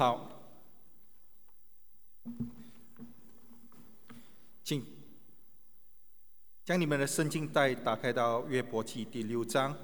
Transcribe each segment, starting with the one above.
好，请将你们的圣经带打开到约伯记第6章。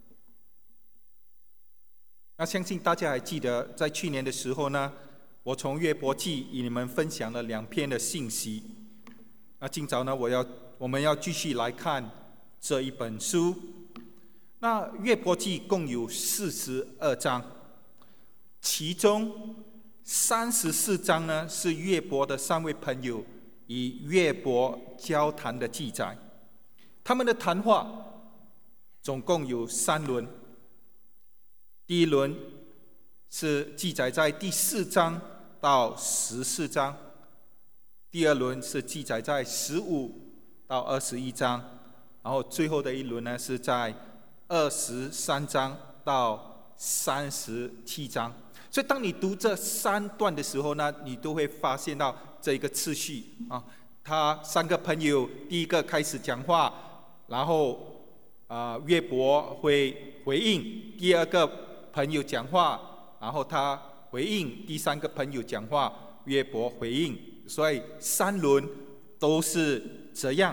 那相信大家还记得，在去年的时候呢，我从约伯记与你们分享了2篇的信息。那今早呢，我们要继续来看这一本书。那约伯记共有42章，其中34章呢是约伯的3位朋友与约伯交谈的记载。他们的谈话总共有3轮。第一轮是记载在第4章到14章，第二轮是记载在15到21章，然后最后的一轮呢是在23章到37章。所以当你读这3段的时候呢，你都会发现到这一个次序啊。他3个朋友第一个开始讲话，然后约伯会回应第2个朋友讲话，然后他回应第3个朋友讲话，约伯回应，所以3轮都是这样。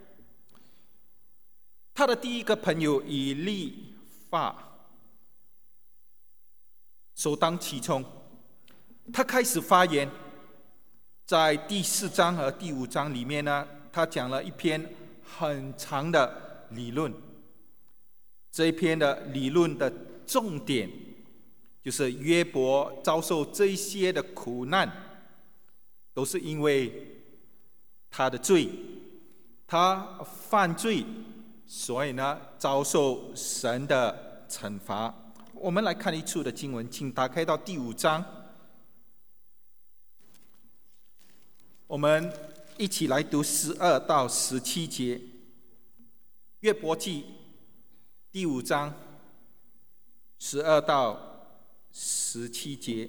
他的第一个朋友以利法首当其冲，他开始发言。在第4章和第5章里面呢，他讲了一篇很长的理论。这一篇的理论的重点就是约伯遭受这些的苦难，都是因为他的罪，他犯罪，所以呢遭受神的惩罚。我们来看一处的经文，请打开到第5章，我们一起来读12到17节。约伯记第5章12到17节。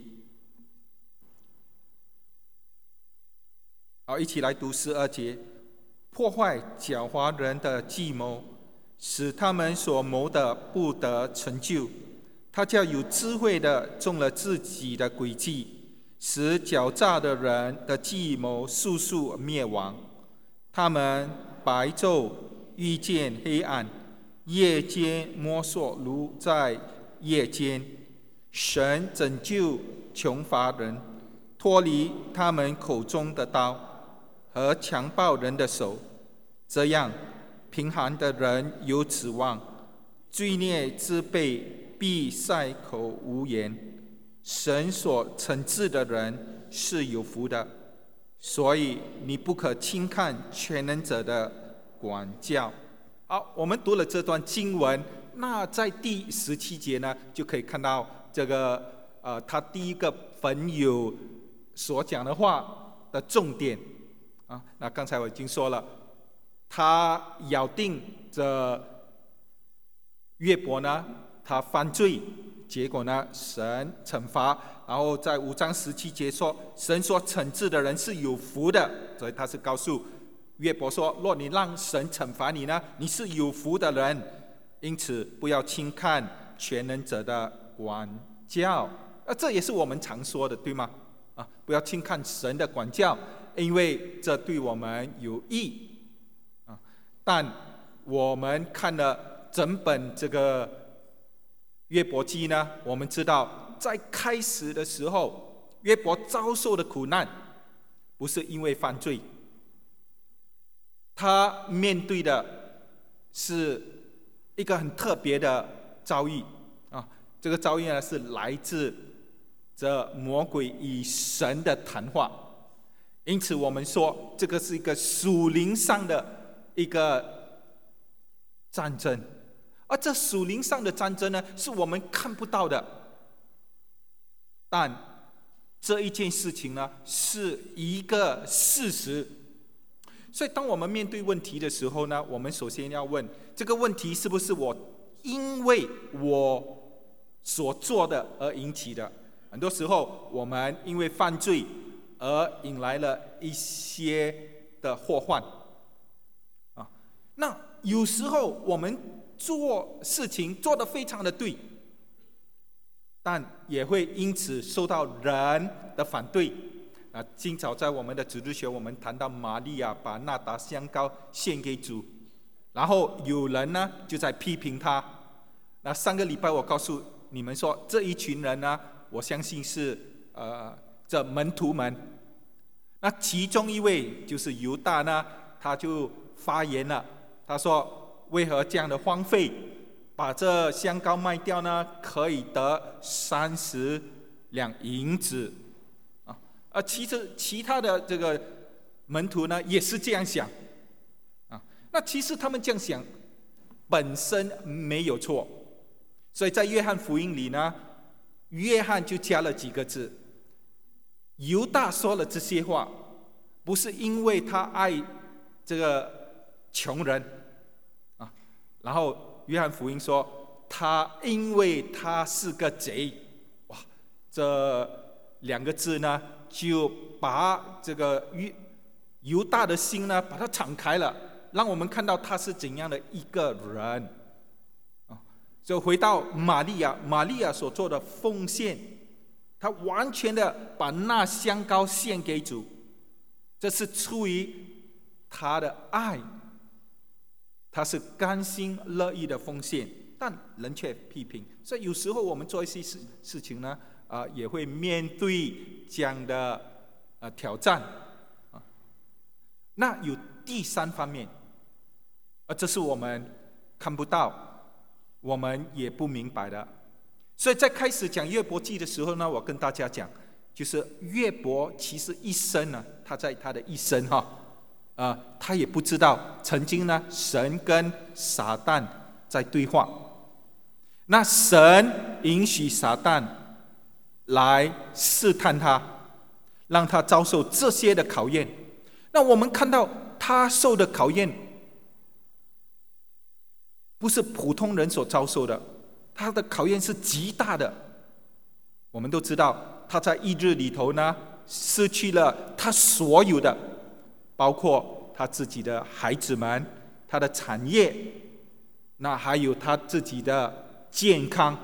好，一起来读12节。破坏狡猾人的计谋，使他们所谋的不得成就。他叫有智慧的中了自己的诡计，使狡诈的人的计谋速速灭亡。他们白昼遇见黑暗，夜间摸索如在夜间。神拯救穷乏人，脱离他们口中的刀和强暴人的手，这样贫寒的人有指望，罪孽之辈必塞口无言。神所惩治的人是有福的，所以你不可轻看全能者的管教。好，我们读了这段经文，那在第17节呢，就可以看到这个他第一个朋友所讲的话的重点啊。那刚才我已经说了，他咬定着约伯呢，他犯罪，结果呢，神惩罚。然后在5章17节说，神所惩治的人是有福的，所以他是告诉约伯说，若你让神惩罚你呢，你是有福的人，因此不要轻看全能者的管教。这也是我们常说的，对吗？不要轻看神的管教，因为这对我们有益。但我们看了整本这个约伯记呢，我们知道在开始的时候，约伯遭受的苦难不是因为犯罪，他面对的是一个很特别的遭遇啊。这个遭遇呢，是来自这魔鬼与神的谈话。因此我们说，这个是一个属灵上的一个战争，而这属灵上的战争呢，是我们看不到的。但这一件事情呢，是一个事实。所以当我们面对问题的时候呢，我们首先要问，这个问题是不是我因为我所做的而引起的？很多时候我们因为犯罪而引来了一些的祸患啊。那有时候我们做事情做得非常的对， 但也会因此受到人的反对。今早在我们的主日学，我们谈到玛利亚把那打香膏献给主，然后有人呢就在批评他。那上个礼拜我告诉你们说，这一群人呢，我相信是这门徒们。那其中一位就是犹大呢，他就发言了，他说：为何这样的荒废？把这香膏卖掉呢，可以得30两银子啊！其实其他的这个门徒呢，也是这样想啊。那其实他们这样想本身没有错，所以在约翰福音里呢，约翰就加了几个字：犹大说了这些话，不是因为他爱这个穷人啊，然后约翰福音说，因为他是个贼。哇，这2个字呢，就把这个犹大的心呢，把它敞开了，让我们看到他是怎样的一个人啊。就回到玛利亚所做的奉献，他完全的把那香膏献给主，这是出于他的爱。他是甘心乐意的奉献，但人却批评。所以有时候我们做一些事情呢，也会面对这样的挑战啊。那有第3方面，这是我们看不到，我们也不明白的。所以在开始讲约伯记的时候呢，我跟大家讲，就是约伯其实一生呢，他在他的一生他也不知道曾经呢，神跟撒旦在对话。那神允许撒旦来试探他，让他遭受这些的考验。那我们看到他受的考验，不是普通人所遭受的，他的考验是极大的。我们都知道，他在1日里头呢，失去了他所有的，包括他自己的孩子们，他的产业，那还有他自己的健康。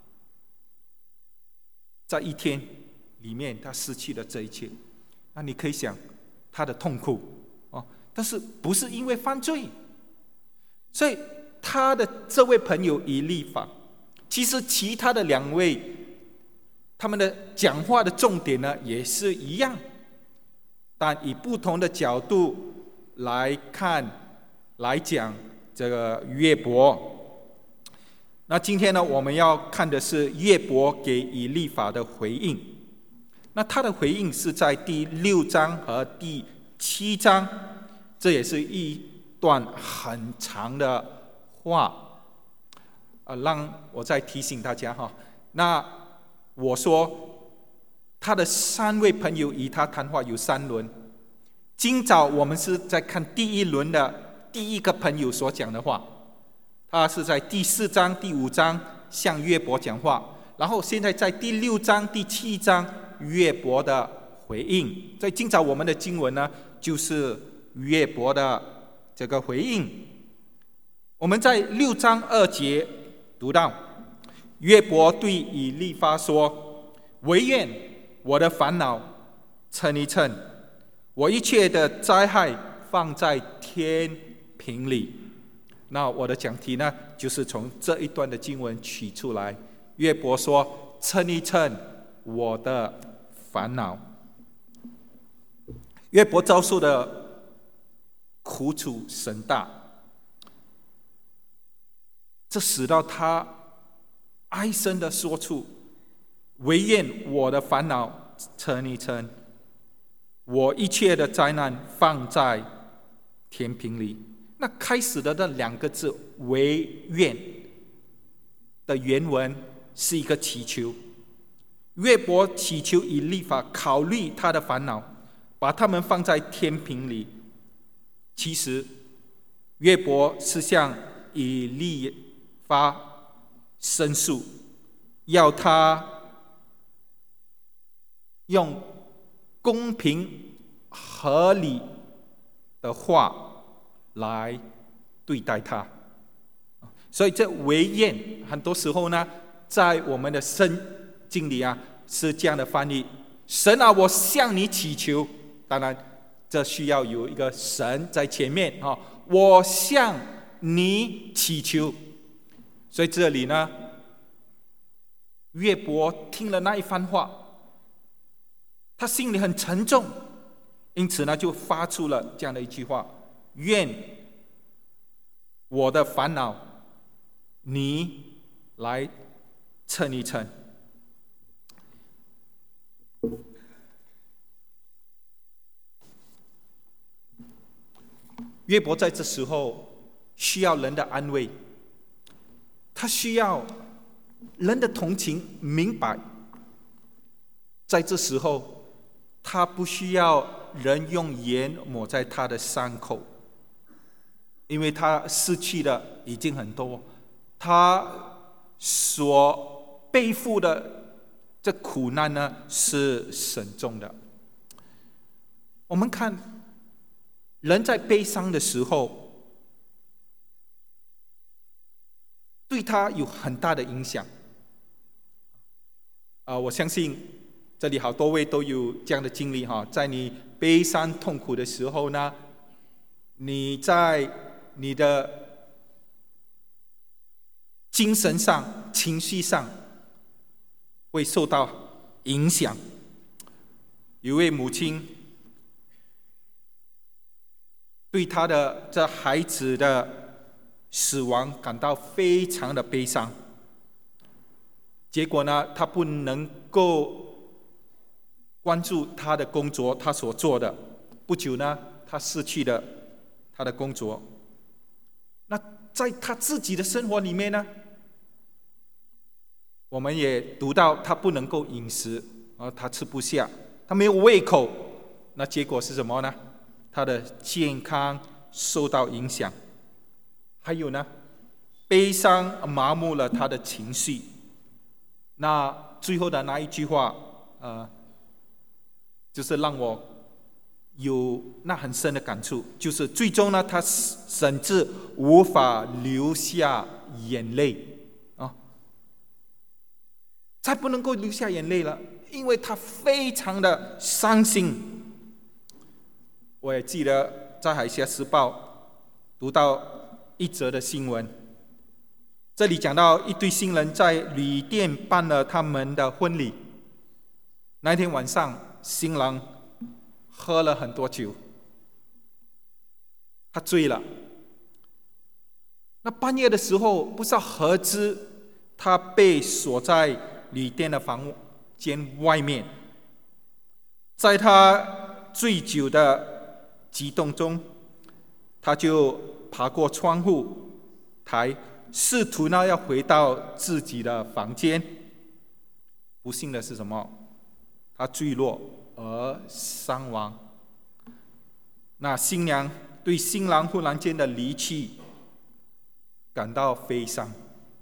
在一天里面，他失去了这一切。那你可以想他的痛苦但是不是因为犯罪。所以他的这位朋友以利法，其实其他的2位，他们的讲话的重点呢也是一样，但以不同的角度来看来讲这个约伯。那今天呢，我们要看的是约伯给以利法的回应。那他的回应是在第6章和第7章，这也是一段很长的话让我再提醒大家那我说他的3位朋友与他谈话有3轮。今早我们是在看第1轮的第1个朋友所讲的话，他是在第4章、第5章向约伯讲话，然后现在在第6章、第7章约伯的回应。所以今早我们的经文呢，就是约伯的这个回应。我们在6章2节读到，约伯对以利法说：惟愿我的烦恼称一称，我一切的灾害放在天平里。那我的讲题呢，就是从这一段的经文取出来。约伯说：称一称我的烦恼。约伯遭受的苦楚甚大，这使到他哀声的说出：惟愿我的烦恼称一称，我一切的灾难放在天平里。那开始的那2个字惟愿的原文是一个祈求，约伯祈求以利法考虑他的烦恼，把他们放在天平里。其实约伯是向以利法申诉，要他用公平合理的话来对待他。所以这惟愿很多时候呢，在我们的经里啊是这样的翻译：神啊，我向你祈求。当然，这需要有一个神在前面啊，我向你祈求。所以这里呢，约伯听了那一番话，他心里很沉重，因此呢，就发出了这样的一句话：愿我的烦恼你来称一称。约伯在这时候需要人的安慰，他需要人的同情明白。在这时候，他不需要人用盐抹在他的伤口，因为他失去的已经很多，他所背负的这苦难呢是深重的。我们看人在悲伤的时候，对他有很大的影响。我相信这里好多位都有这样的经历哈，在你悲伤痛苦的时候呢，你在你的精神上、情绪上会受到影响。有位母亲对她的这孩子的死亡感到非常的悲伤，结果呢，她不能够关注她的工作，她所做的。不久呢，她失去了她的工作。那在她自己的生活里面呢，我们也读到她不能够饮食，她吃不下，她没有胃口。那结果是什么呢？她的健康受到影响。还有呢，悲伤麻木了她的情绪。那最后的那一句话，就是让我有那很深的感触，就是最终呢，她甚至无法流下眼泪啊，再不能够流下眼泪了，因为她非常的伤心。我也记得在《海峡时报》读到一则的新闻，这里讲到一对新人在旅店办了他们的婚礼。那天晚上，新郎喝了很多酒，他醉了。那半夜的时候，不知道何知，他被锁在旅店的房间外面。在他醉酒的激动中，他就爬过窗户台，试图呢要回到自己的房间。不幸的是什么？他坠落而伤亡。那新娘对新郎忽然间的离去感到悲伤。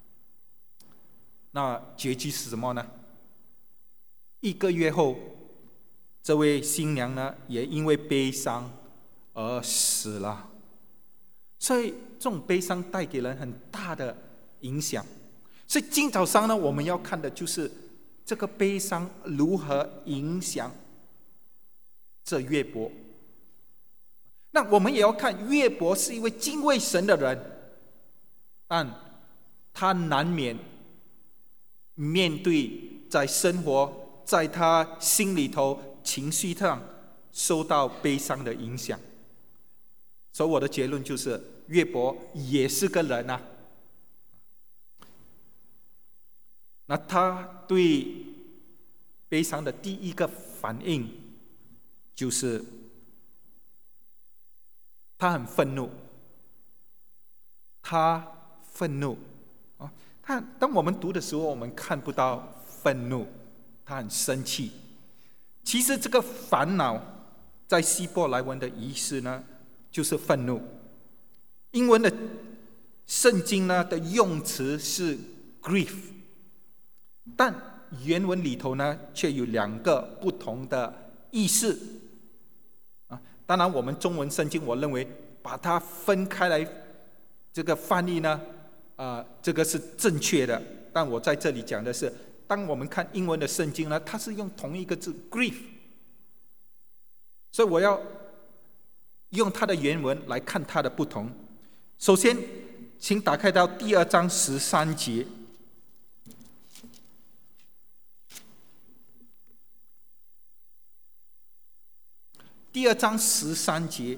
那结局是什么呢？1个月后，这位新娘呢也因为悲伤而死了。所以这种悲伤带给人很大的影响。所以今早上呢，我们要看的就是这个悲伤如何影响这约伯。那我们也要看约伯是一位敬畏神的人，但他难免面对在生活在他心里头情绪上受到悲伤的影响。所以我的结论就是，约伯也是个人啊。那他对悲伤的第一个反应就是他很愤怒。他愤怒啊！当我们读的时候，我们看不到愤怒，他很生气。其实这个烦恼在希伯来文的意思呢，就是愤怒。英文的圣经呢的用词是 grief， 但原文里头呢却有2个不同的意思。当然我们中文圣经我认为把它分开来这个翻译呢，这个是正确的。但我在这里讲的是当我们看英文的圣经呢，它是用同一个字 grief， 所以我要用它的原文来看它的不同。首先，请打开到第2章13节。第2章13节，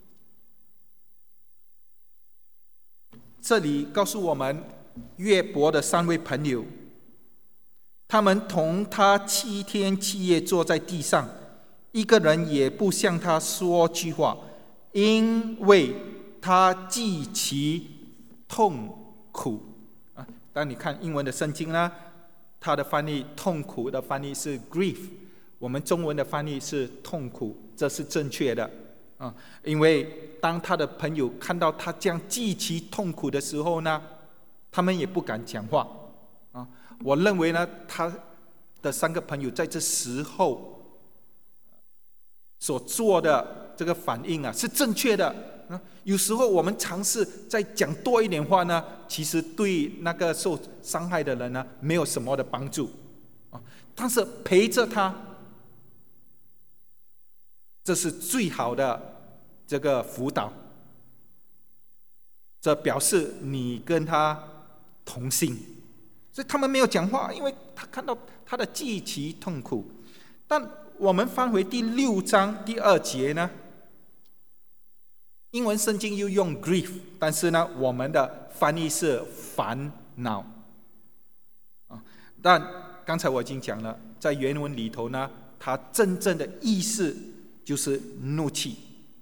这里告诉我们约伯的3位朋友，他们同他7天7夜坐在地上，一个人也不向他说句话，因为他极其痛苦。当你看英文的圣经呢，它的翻译痛苦的翻译是 grief， 我们中文的翻译是痛苦，这是正确的。因为当他的朋友看到他这样极其痛苦的时候呢，他们也不敢讲话。我认为呢，他的3个朋友在这时候所做的这个反应是正确的。有时候我们尝试再讲多一点话呢，其实对那个受伤害的人呢没有什么的帮助。但是陪着他，这是最好的这个辅导。这表示你跟他同心。所以他们没有讲话，因为他看到他的极其痛苦。但我们翻回第6章第2节呢，英文圣经又用 grief， 但是呢，我们的翻译是烦恼。但刚才我已经讲了，在原文里头呢，它真正的意思就是怒气。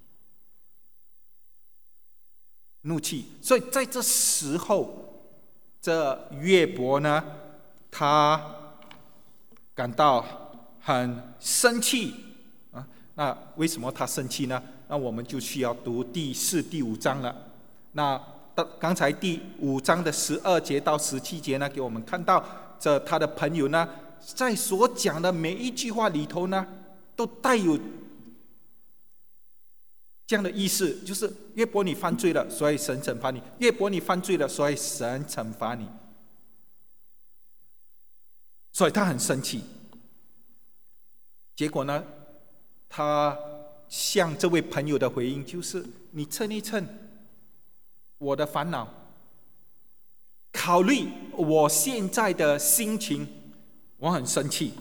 怒气。所以在这时候，这约伯呢，他感到很生气。那为什么他生气呢？那我们就需要读第4、第5章了。那刚才第5章的12节到17节呢，给我们看到这他的朋友呢，在所讲的每一句话里头呢，都带有这样的意思，就是约伯你犯罪了，所以神惩罚你；约伯你犯罪了，所以神惩罚你。所以他很生气。结果呢，他向这位朋友的回应就是：你称一称我的烦恼，考虑我现在的心情，我很生气。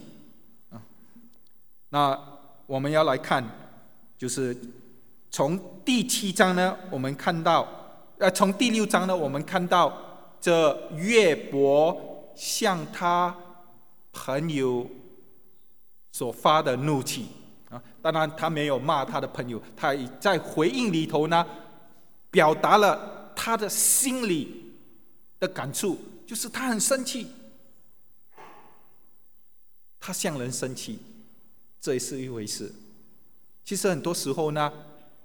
那我们要来看，就是从第7章呢，我们看到，从第6章呢，我们看到这约伯向他朋友所发的怒气。当然他没有骂他的朋友，他在回应里头呢，表达了他的心里的感触，就是他很生气。他向人生气，这也是一回事。其实很多时候呢，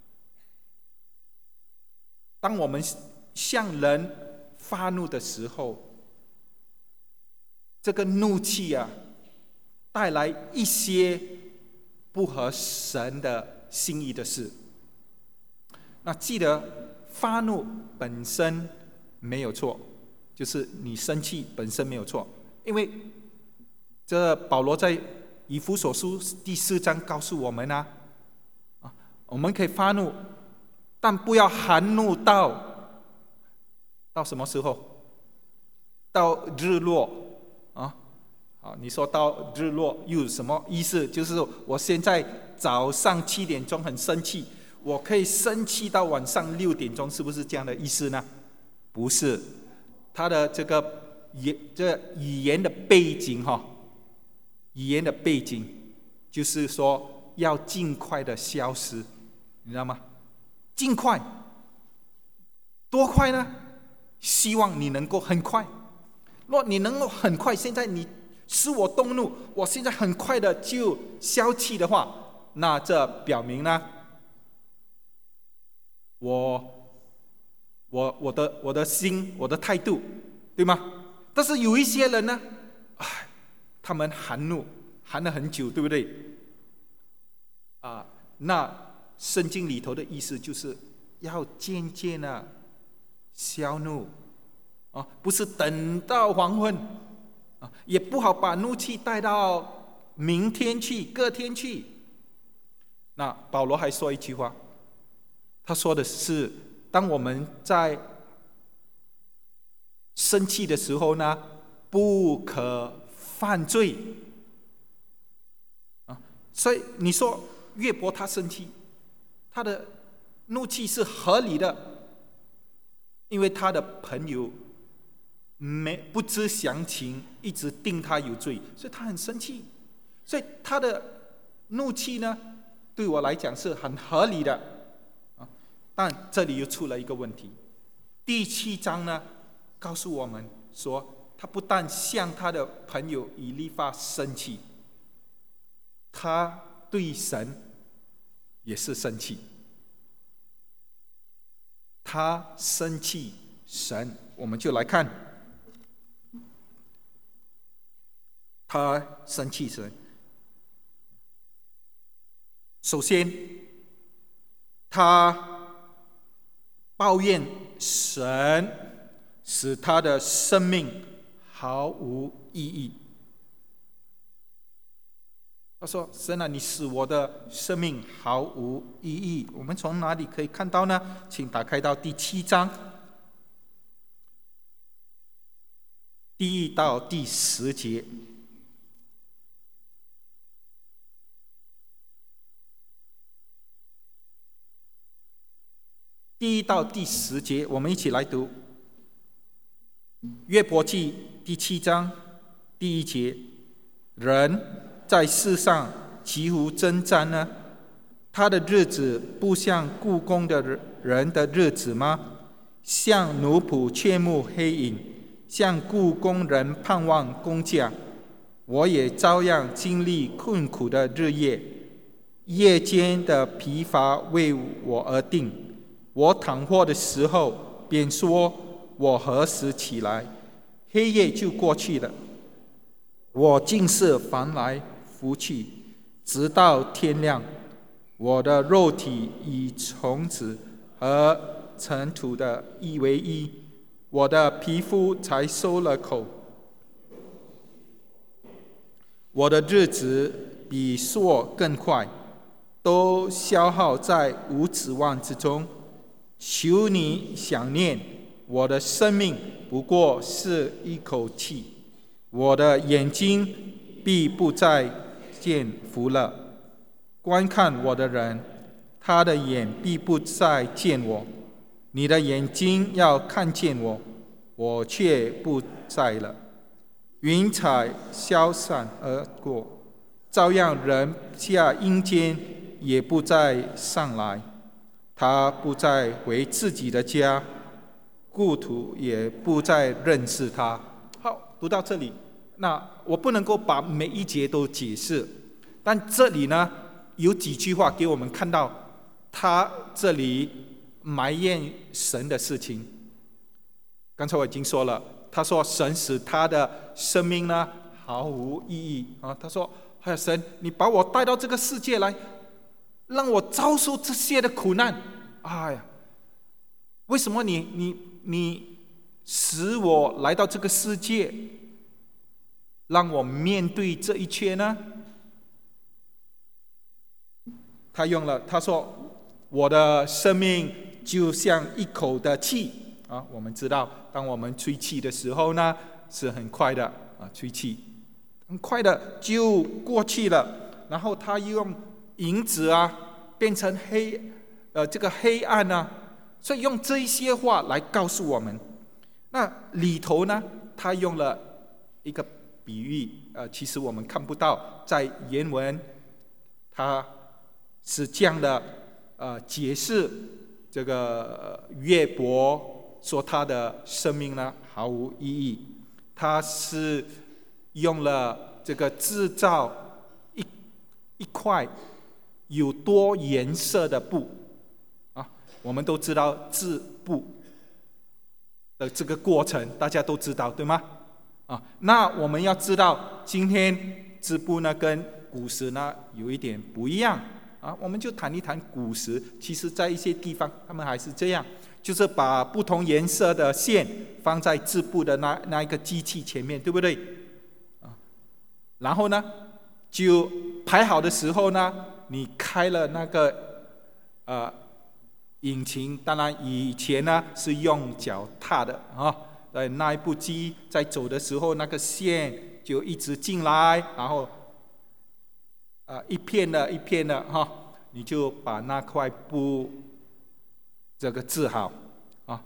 当我们向人发怒的时候，这个怒气带来一些不合神的心意的事。那记得发怒本身没有错，就是你生气本身没有错，因为这保罗在以弗所书第4章告诉我们我们可以发怒，但不要含怒到什么时候？到日落你说到日落又有什么意思？就是我现在早上7点钟很生气，我可以生气到晚上6点钟，是不是这样的意思呢？不是，他的这语言的背景就是说要尽快的消失，你知道吗？尽快，多快呢？希望你能够很快。若你能够很快，现在你使我动怒，我现在很快的就消气的话，那这表明呢，我的心，我的态度，对吗？但是有一些人呢，他们含怒含了很久，对不对？那圣经里头的意思就是要渐渐的消怒，不是等到黄昏也不好把怒气带到明天去、隔天去。那保罗还说一句话，他说的是：当我们在生气的时候呢，不可犯罪。所以你说约伯他生气，他的怒气是合理的，因为他的朋友不知详情，一直定他有罪，所以他很生气。所以他的怒气呢，对我来讲是很合理的。但这里又出了一个问题。第7章呢，告诉我们说，他不但向他的朋友以利法生气，他对神也是生气。他生气神，我们就来看他生气神。首先，他抱怨神使他的生命毫无意义。他说：“神啊，你使我的生命毫无意义。”我们从哪里可以看到呢？请打开到第7章第1到第10节。第1到第10节，我们一起来读。约伯记第7章第1节：人在世上几乎征战呢？他的日子不像雇工的人的日子吗？像奴仆切慕黑影，像雇工人盼望工价。我也照样经历困苦的日夜，夜间的疲乏为我而定。我躺卧的时候，便说：我何时起来？黑夜就过去了。我竟是翻来覆去，直到天亮。我的肉体以虫子和尘土的一为一，我的皮肤才收了口。我的日子比朔更快，都消耗在无指望之中。求你想念，我的生命不过是一口气，我的眼睛必不再见福了。观看我的人，他的眼必不再见我。你的眼睛要看见我，我却不在了。云彩消散而过，照样人下阴间也不再上来。他不再回自己的家，故土也不再认识他。好，读到这里，那我不能够把每一节都解释，但这里呢有几句话给我们看到他这里埋怨神的事情。刚才我已经说了，他说神使他的生命呢毫无意义啊。他说：“哎呀，神，你把我带到这个世界来，让我遭受这些的苦难。哎呀，为什么你使我来到这个世界，让我面对这一切呢？”他说：“我的生命就像一口的气啊。”我们知道，当我们吹气的时候呢，是很快的啊，吹气很快的就过去了。然后他用银子啊变成这个黑暗啊，所以用这一些话来告诉我们。那里头呢，他用了一个比喻，其实我们看不到，在原文他是这样的解释这个约伯说他的生命呢毫无意义。他是用了这个制造一块有多颜色的布啊，我们都知道织布的这个过程，大家都知道对吗？啊，那我们要知道，今天织布呢跟古时呢有一点不一样啊，我们就谈一谈古时。其实在一些地方他们还是这样，就是把不同颜色的线放在织布的那一个机器前面，对不对？ 然后呢，就排好的时候呢，你开了那个引擎，当然以前呢是用脚踏的啊。那一部机在走的时候，那个线就一直进来，然后一片的一片的哈，你就把那块布这个治好啊。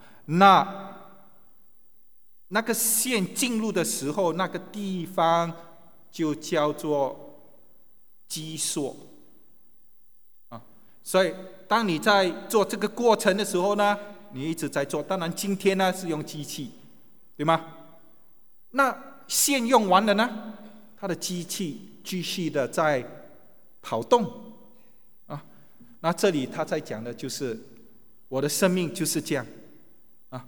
那个线进入的时候，那个地方就叫做基座啊。所以当你在做这个过程的时候呢，你一直在做。当然今天呢是用机器，对吗？那线用完了呢，它的机器继续的在跑动啊。那这里他在讲的就是我的生命就是这样啊。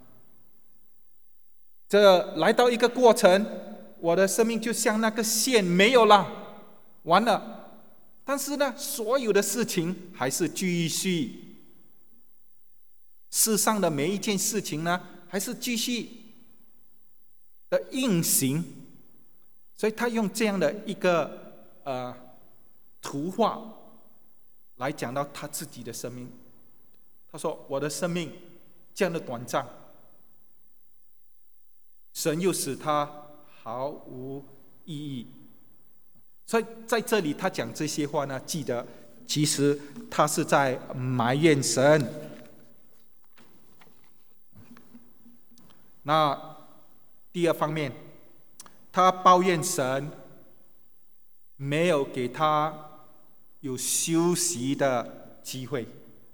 这来到一个过程，我的生命就像那个线没有了，完了。但是呢，所有的事情还是继续，世上的每一件事情呢，还是继续的运行。所以他用这样的一个图画来讲到他自己的生命。他说：“我的生命这样的短暂，神又使它毫无意义。”所以在这里他讲这些话呢，记得其实他是在埋怨神。那第二方面，他抱怨神没有给他有休息的机会，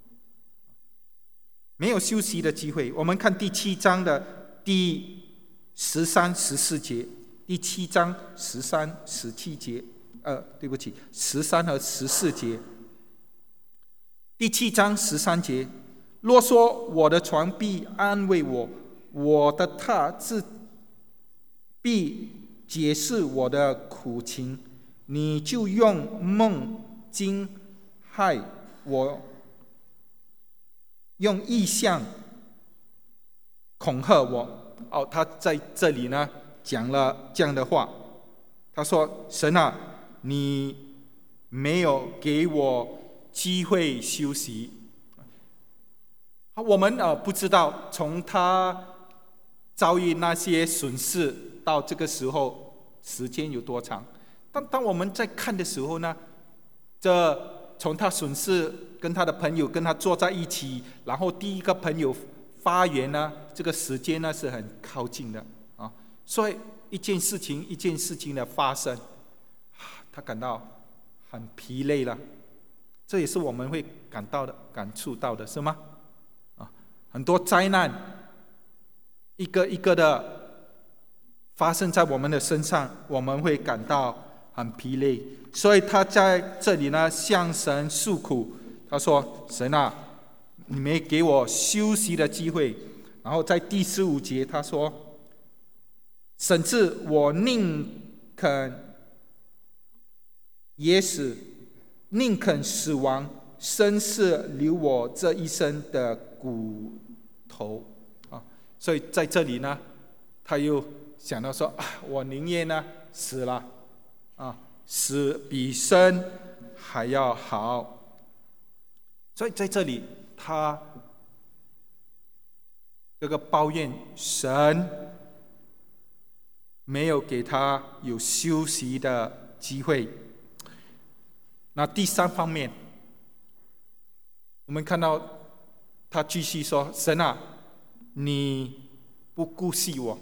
没有休息的机会。我们看第7章的第13、14节，第7章13、17节。对不起，13和14节。第7章13节，若说我的床必安慰我，我的榻自必解释我的苦情，你就用梦惊害我，用异象恐吓我。他在这里呢讲了这样的话，他说：“神啊，你没有给我机会休息。”我们不知道从他遭遇那些损失到这个时候时间有多长，但当我们在看的时候呢，这从他损失跟他的朋友跟他坐在一起，然后第一个朋友发言呢，这个时间呢是很靠近的啊。所以一件事情一件事情的发生，他感到很疲累了。这也是我们会感触到的，是吗？很多灾难一个一个的发生在我们的身上，我们会感到很疲累。所以他在这里呢向神诉苦，他说：“神啊，你没给我休息的机会。”然后在第15节他说：“甚至我宁肯也死，宁肯死亡，生是留我这一生的骨头。”所以在这里呢，他又想到说：“我宁愿呢死了，死比生还要好。”所以在这里，他这个抱怨神没有给他有休息的机会。那第3方面，我们看到他继续说：“神啊，你不顾惜我。”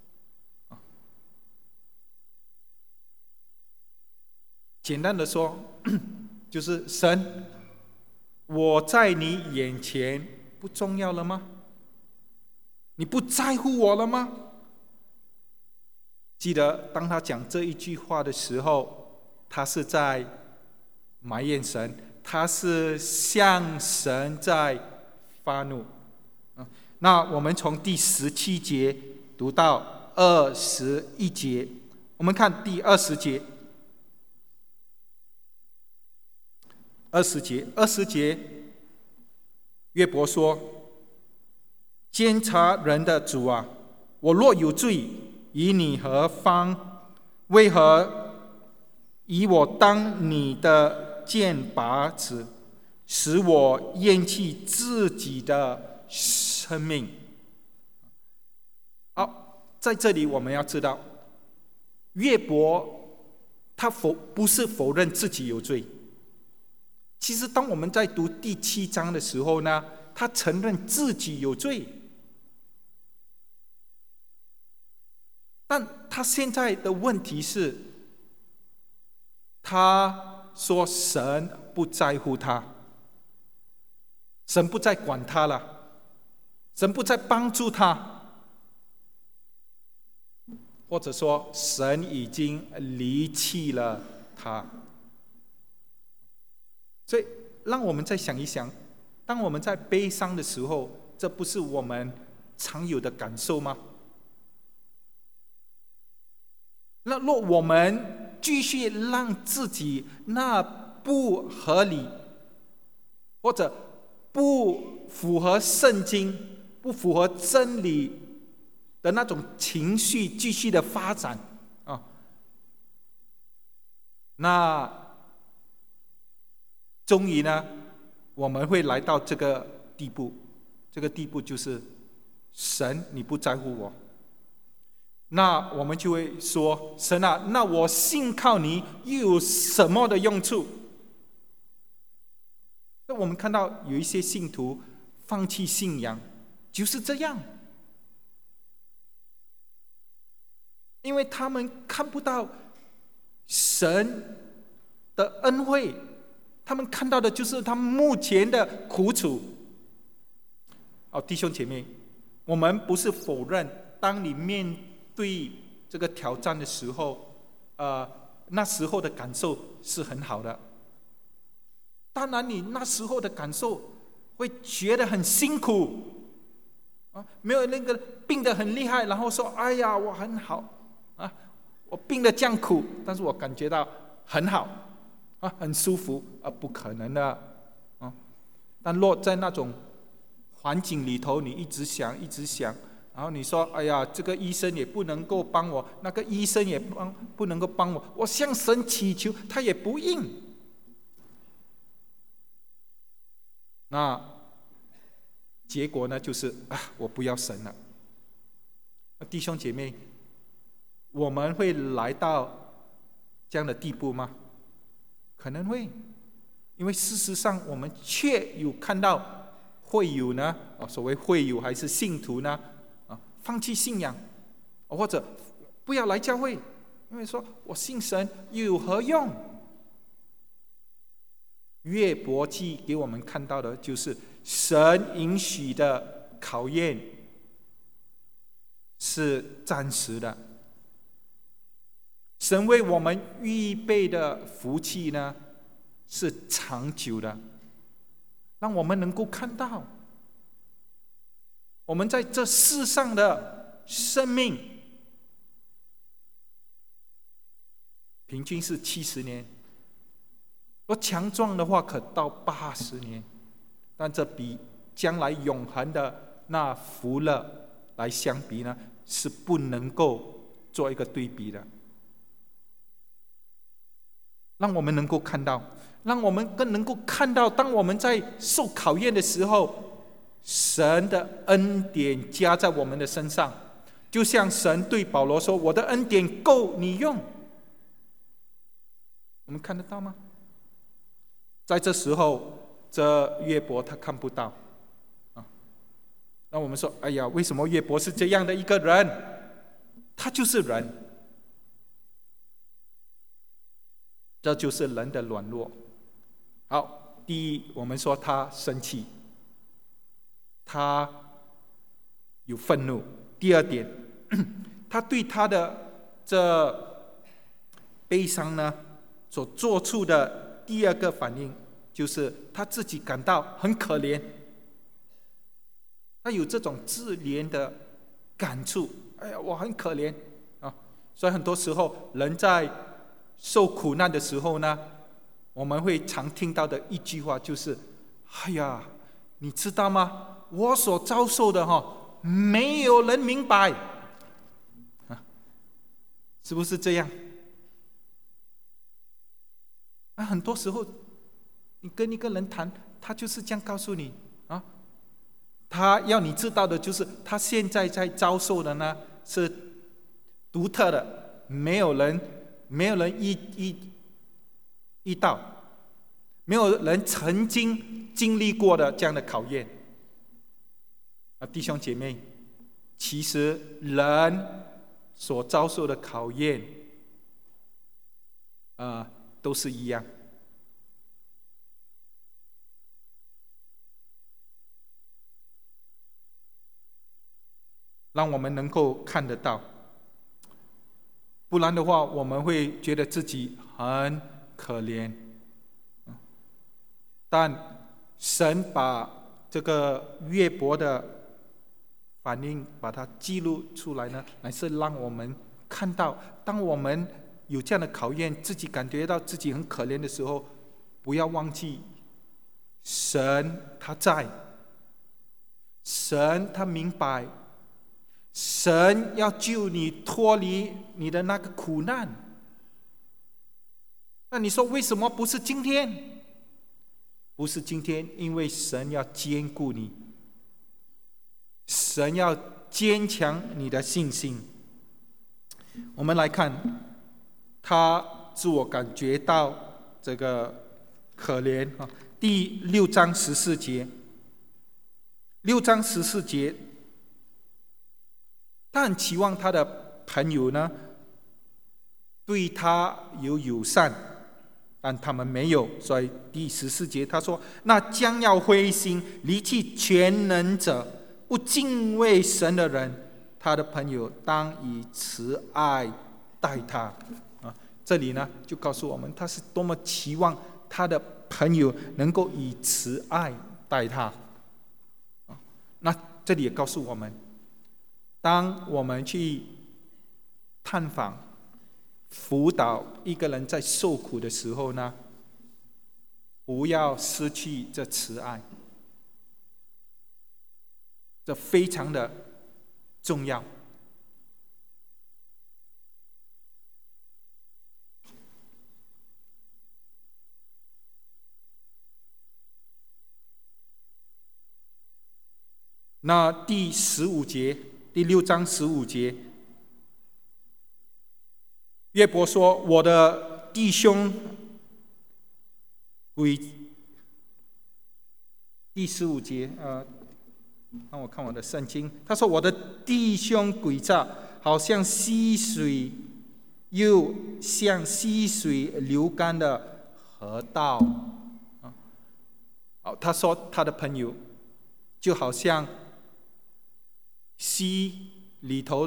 简单的说，就是神，我在你眼前不重要了吗？你不在乎我了吗？记得当他讲这一句话的时候，他是在埋怨神，他是向神在发怒。那我们从第17节读到21节，我们看第20节。20节，约伯说：“监察人的主啊，我若有罪，与你何方？为何以我当你的箭靶子，使我厌弃自己的生命。好，在这里我们要知道，约伯他不是否认自己有罪。其实当我们在读第7章的时候呢，他承认自己有罪，但他现在的问题是，他说神不在乎他，神不再管他了，神不再帮助他，或者说神已经离弃了他。所以让我们再想一想，当我们在悲伤的时候，这不是我们常有的感受吗？那若我们继续让自己那不合理或者不符合圣经、不符合真理的那种情绪继续的发展啊，那终于呢，我们会来到这个地步。这个地步就是神你不在乎我，那我们就会说，神啊，那我信靠你又有什么的用处？那我们看到有一些信徒放弃信仰就是这样，因为他们看不到神的恩惠，他们看到的就是他们目前的苦楚。弟兄姐妹，我们不是否认，当你面对这个挑战的时候，那时候的感受是很好的。当然，你那时候的感受会觉得很辛苦，没有那个病得很厉害，然后说：“哎呀，我很好啊，我病得这样苦，但是我感觉到很好啊，很舒服啊，不可能的啊。”但若在那种环境里头，你一直想，然后你说：“哎呀，这个医生也不能够帮我，那个医生也不能够帮我，我向神祈求，他也不应。”那结果呢，就是我不要神了。弟兄姐妹，我们会来到这样的地步吗？可能会，因为事实上我们确有看到会友呢，所谓会友还是信徒呢，放弃信仰，或者不要来教会，因为说我信神又有何用？约伯记给我们看到的就是神允许的考验是暂时的，神为我们预备的福气呢是长久的，让我们能够看到我们在这世上的生命平均是70年，若强壮的话可到80年，但这比将来永恒的那福乐来相比呢，是不能够做一个对比的。让我们能够看到，让我们更能够看到，当我们在受考验的时候，神的恩典加在我们的身上，就像神对保罗说：“我的恩典够你用。”我们看得到吗？在这时候，这约伯他看不到那我们说：“哎呀，为什么约伯是这样的一个人？他就是人。”这就是人的软弱。好，第一，我们说他生气，他有愤怒。第二点，他对他的这悲伤呢，所做出的第二个反应，就是他自己感到很可怜，他有这种自怜的感触。哎呀，我很可怜啊！所以很多时候，人在受苦难的时候呢，我们会常听到的一句话就是：“哎呀，你知道吗？我所遭受的没有人明白。”是不是这样？ 很多时候你跟一个人谈，他就是这样告诉你啊，他要你知道的就是他现在在遭受的呢是独特的，没有人遇到，没有人曾经经历过的这样的考验。弟兄姐妹，其实人所遭受的考验都是一样。让我们能够看得到，不然的话我们会觉得自己很可怜。但神把这个约伯的反应把它记录出来呢，乃是让我们看到，当我们有这样的考验，自己感觉到自己很可怜的时候，不要忘记神他在，神他明白，神要救你脱离你的那个苦难。那你说为什么不是今天？不是今天，因为神要坚固你，神要坚强你的信心。我们来看他自我感觉到这个可怜，第6章14节，6章14节，他很期望他的朋友呢对他有友善，但他们没有。所以第14节他说，那将要灰心离弃全能者，不敬畏神的人，他的朋友当以慈爱待他。这里呢就告诉我们他是多么期望他的朋友能够以慈爱待他。那这里也告诉我们，当我们去探访辅导一个人在受苦的时候呢，不要失去这慈爱，这非常的重要。那第15节，第6章15节，约伯说，我的弟兄第15节，让我看我的圣经，他说，我的弟兄诡诈，好像溪水，又像溪水流干的河道。他说他的朋友就好像溪里头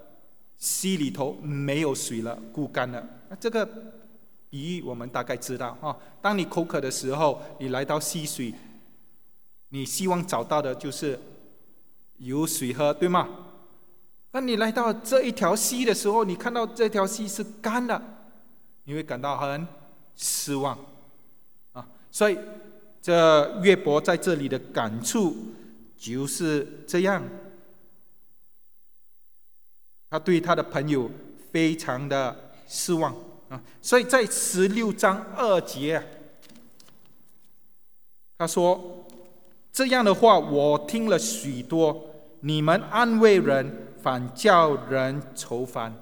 没有水了，枯干了。这个比喻我们大概知道，当你口渴的时候，你来到溪水，你希望找到的就是有水喝，对吗？那你来到这一条溪的时候，你看到这条溪是干的，你会感到很失望。所以这约伯在这里的感触就是这样，他对他的朋友非常的失望。所以在16章2节，他说，这样的话我听了许多，你们安慰人，反叫人愁烦。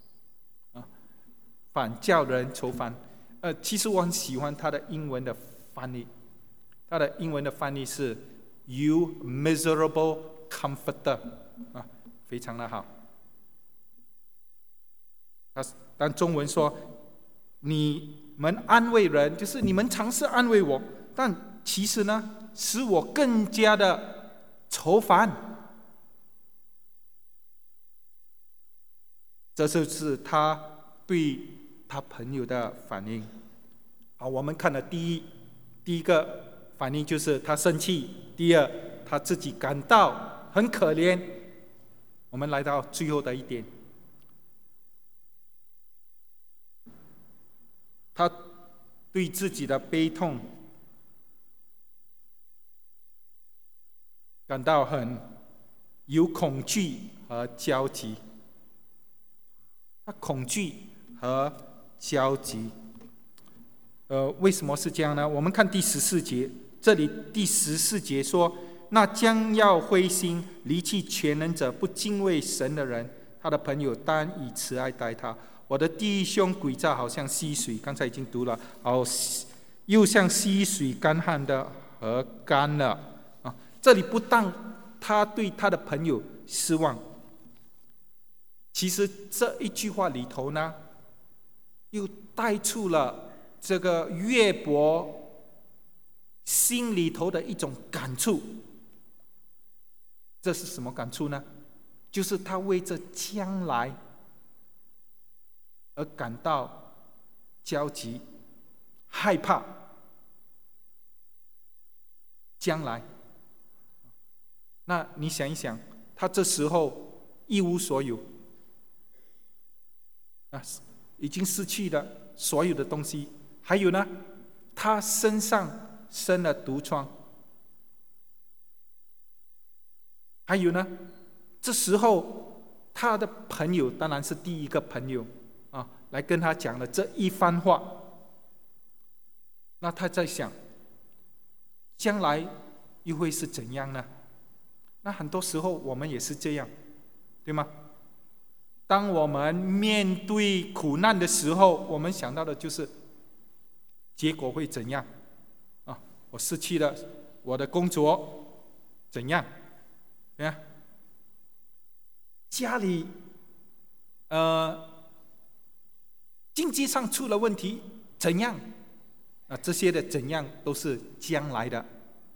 反叫人愁烦。其实我很喜欢他的英文的翻译，他的英文的翻译是 You miserable comforter， 非常的好。但中文说，你们安慰人，就是你们尝试安慰我，但其实呢使我更加的愁烦。这就是他对他朋友的反应。好，我们看了第一个反应就是他生气，第二他自己感到很可怜。我们来到最后的一点，他对自己的悲痛感到很有恐惧和焦急。他恐惧和焦急。 为什么是这样呢？我们看第14节，这里第14节说：那将要灰心离弃全能者，不敬畏神的人，他的朋友当以慈爱待他。我的弟兄诡诈，好像溪水，刚才已经读了，又像溪水干旱的河干了。这里不但他对他的朋友失望，其实这一句话里头呢，又带出了这个约伯心里头的一种感触。这是什么感触呢？就是他为着将来而感到焦急、害怕。将来，那你想一想，他这时候一无所有，已经失去了所有的东西。还有呢，他身上生了毒疮。还有呢，这时候他的朋友，当然是第一个朋友来跟他讲了这一番话。那他在想，将来又会是怎样呢？那很多时候我们也是这样，对吗？当我们面对苦难的时候，我们想到的就是结果会怎样我失去了我的工作，怎样？家里经济上出了问题，怎样？这些的怎样都是将来的，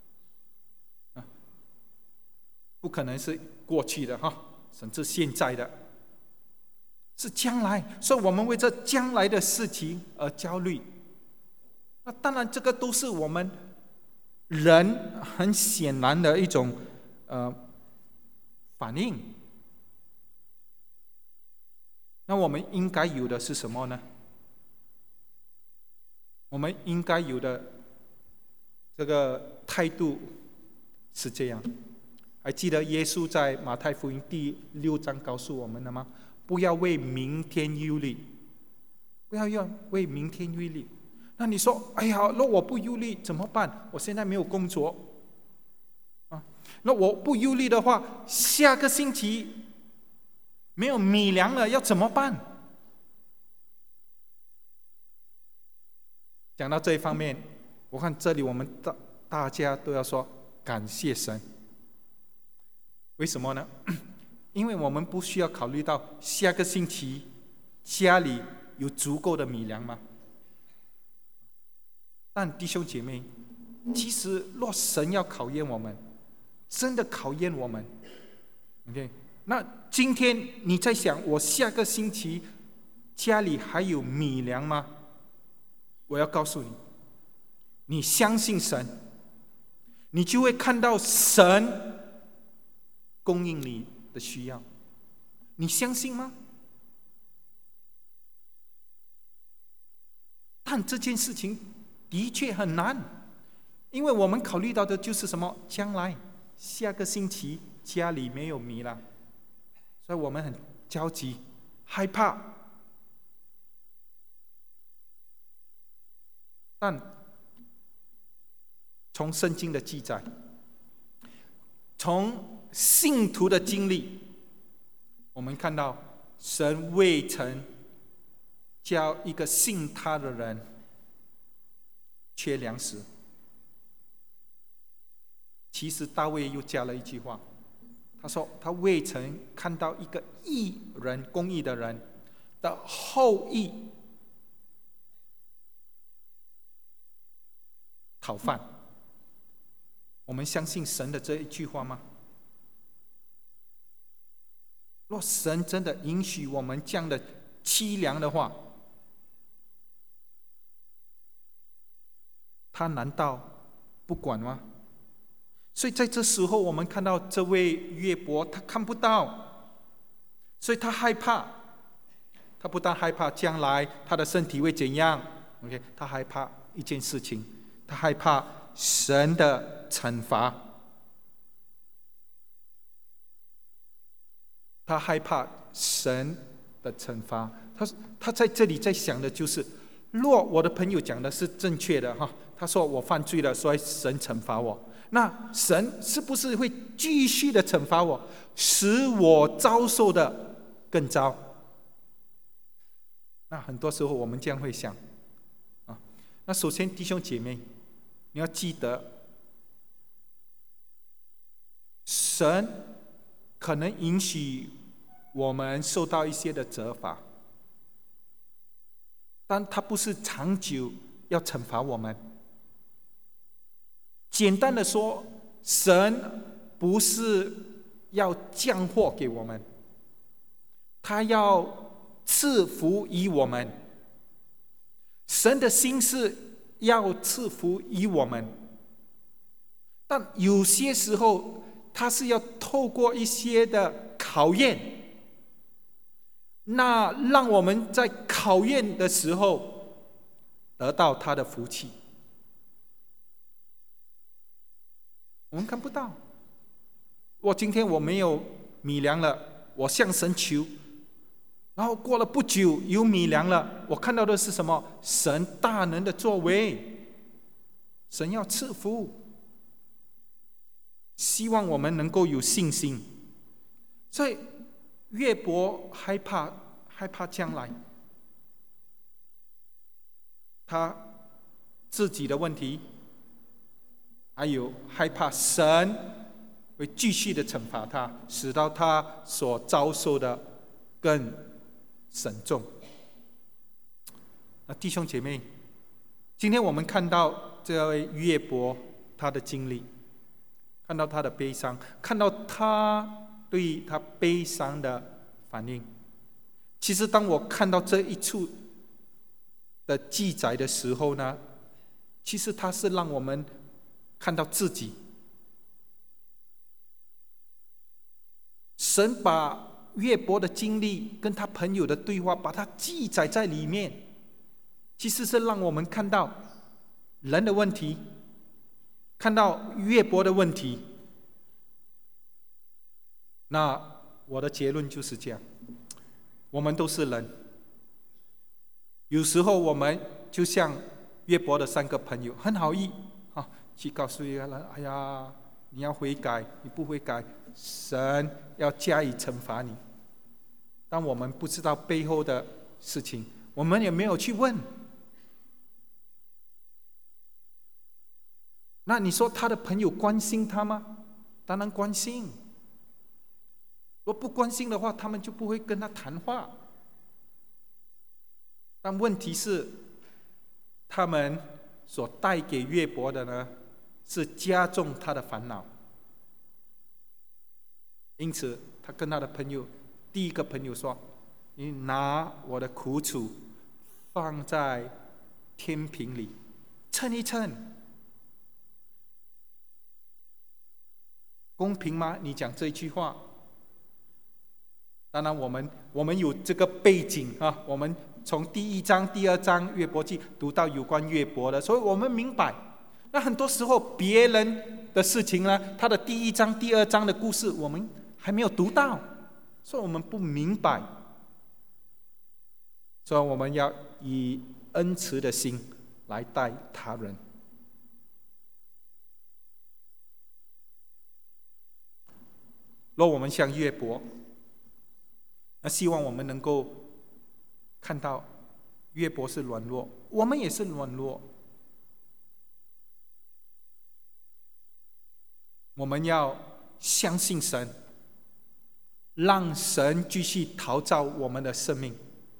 不可能是过去的甚至现在的，是将来。所以我们为这将来的事情而焦虑。那当然，这个都是我们人很显然的一种反应。那我们应该有的是什么呢？我们应该有的这个态度是这样。还记得耶稣在马太福音第6章告诉我们的吗？不要为明天忧虑，不要为明天忧虑。那你说，哎呀，那我不忧虑怎么办？我现在没有工作那我不忧虑的话，下个星期没有米粮了，要怎么办？讲到这一方面，我看这里我们大家都要说感谢神。为什么呢？因为我们不需要考虑到下个星期家里有足够的米粮吗？但弟兄姐妹，其实若神要考验我们，真的考验我们 ，OK？ 那今天你在想，我下个星期家里还有米粮吗？我要告诉你，你相信神，你就会看到神供应你的需要。你相信吗？但这件事情的确很难，因为我们考虑到的就是什么？将来下个星期家里没有米了，所以我们很焦急、害怕。但从圣经的记载，从信徒的经历，我们看到神未曾叫一个信他的人缺粮食。其实大卫又加了一句话，他说他未曾看到一个义人、公义的人的后裔讨饭。我们相信神的这一句话吗？若神真的允许我们这样的凄凉的话，他难道不管吗？所以在这时候，我们看到这位约伯，他看不到，所以他害怕。他不但害怕将来他的身体会怎样 ，OK？ 他害怕一件事情，他害怕神的惩罚。他害怕神的惩罚。他在这里在想的就是， 若我的朋友讲的是正确的哈，他说我犯罪了，所以神惩罚我，那神是不是会继续的惩罚我，使我遭受的更糟？那很多时候我们这样会想啊。那首先弟兄姐妹，你要记得，神可能允许我们受到一些的责罚，但他不是长久要惩罚我们。简单的说，神不是要降祸给我们，他要赐福于我们。神的心是要赐福于我们，但有些时候他是要透过一些的考验，那让我们在考验的时候得到他的福气。我们看不到，今天我没有米粮了，我向神求，然后过了不久有米粮了，我看到的是什么？神大能的作为，神要赐福，希望我们能够有信心。所以约伯害怕将来，他自己的问题，还有害怕神会继续的惩罚他，使到他所遭受的更沉重。弟兄姐妹，今天我们看到这位约伯他的经历，看到他的悲伤，看到他对他悲伤的反应。其实当我看到这一处的记载的时候呢，其实他是让我们看到自己。神把约伯的经历跟他朋友的对话把它记载在里面，其实是让我们看到人的问题，看到约伯的问题。那我的结论就是这样，我们都是人，有时候我们就像约伯的3个朋友，很好意去告诉一个人，哎呀，你要悔改，你不悔改，神要加以惩罚你。但我们不知道背后的事情，我们也没有去问。那你说他的朋友关心他吗？当然关心。如果不关心的话，他们就不会跟他谈话。但问题是，他们所带给约伯的呢，是加重他的烦恼。因此他跟他的朋友，第一个朋友说，你拿我的苦楚放在天平里称一称，公平吗？你讲这句话。当然我们有这个背景我们从第1章第2章约伯记读到有关约伯的，所以我们明白。那很多时候别人的事情呢，他的第1章第2章的故事我们还没有读到，所以我们不明白。所以我们要以恩慈的心来待他人。若我们像约伯，那希望我们能够看到约伯是软弱，我们也是软弱。我们要相信神，让神继续陶造我们的生命。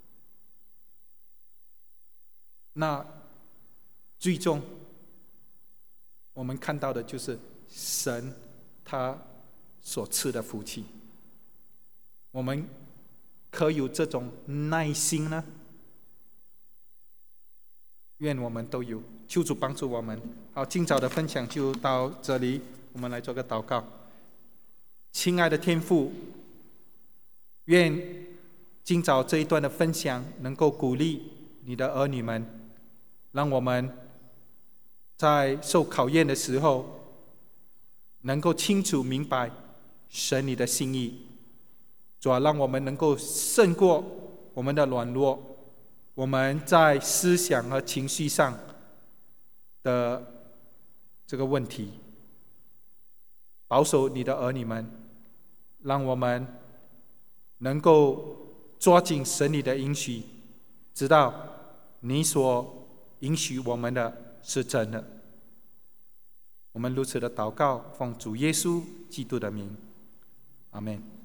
那最终我们看到的就是神他所赐的福气。我们可有这种耐心呢？愿我们都有，求主帮助我们。好，今早的分享就到这里，我们来做个祷告。亲爱的天父，愿今早这一段的分享能够鼓励你的儿女们，让我们在受考验的时候能够清楚明白神你的心意。主啊，让我们能够胜过我们的软弱， 我们在思想和情绪上的这个问题，保守你的儿女们，让我们能够抓紧神你的应许，知道你所允许我们的是真的。我们如此的祷告，奉主耶稣基督的名，阿们。